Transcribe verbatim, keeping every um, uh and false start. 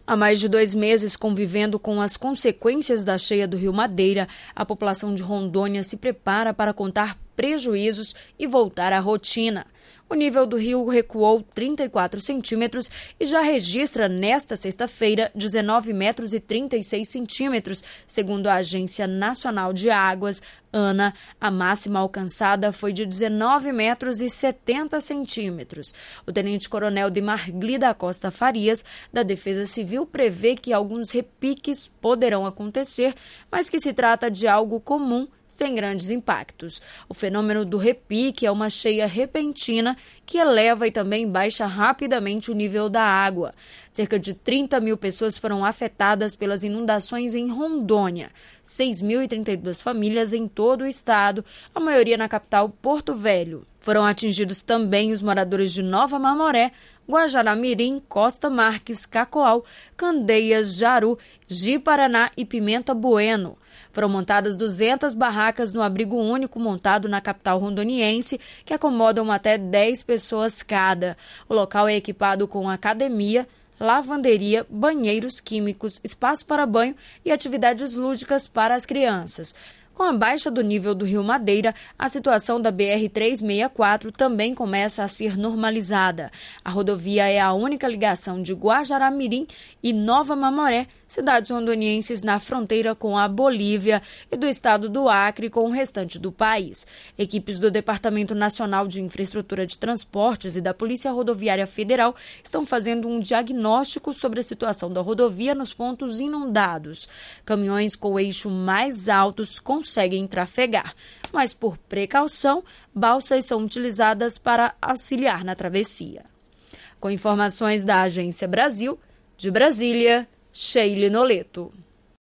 Há mais de dois meses convivendo com as consequências da cheia do Rio Madeira, a população de Rondônia se prepara para contar prejuízos e voltar à rotina. O nível do rio recuou trinta e quatro centímetros e já registra nesta sexta-feira dezenove metros e trinta e seis centímetros, segundo a Agência Nacional de Águas, ANA. A máxima alcançada foi de dezenove metros e setenta centímetros. O tenente-coronel Demargli da Costa Farias, da Defesa Civil, prevê que alguns repiques poderão acontecer, mas que se trata de algo comum, sem grandes impactos. O fenômeno do repique é uma cheia repentina que eleva e também baixa rapidamente o nível da água. Cerca de trinta mil pessoas foram afetadas pelas inundações em Rondônia, seis mil e trinta e duas famílias em todo o estado, a maioria na capital Porto Velho. Foram atingidos também os moradores de Nova Mamoré, Guajará-Mirim, Costa Marques, Cacoal, Candeias, Jaru, Ji-Paraná e Pimenta Bueno. Foram montadas duzentas barracas no abrigo único montado na capital rondoniense, que acomodam até dez pessoas cada. O local é equipado com academia, lavanderia, banheiros químicos, espaço para banho e atividades lúdicas para as crianças. Com a baixa do nível do Rio Madeira, a situação da B R trezentos e sessenta e quatro também começa a ser normalizada. A rodovia é a única ligação de Guajará-Mirim e Nova Mamoré, cidades rondonienses na fronteira com a Bolívia, e do estado do Acre com o restante do país. Equipes do Departamento Nacional de Infraestrutura de Transportes e da Polícia Rodoviária Federal estão fazendo um diagnóstico sobre a situação da rodovia nos pontos inundados. Caminhões com o eixo mais altos conseguem trafegar, mas por precaução, balsas são utilizadas para auxiliar na travessia. Com informações da Agência Brasil, de Brasília, Sheile Noleto.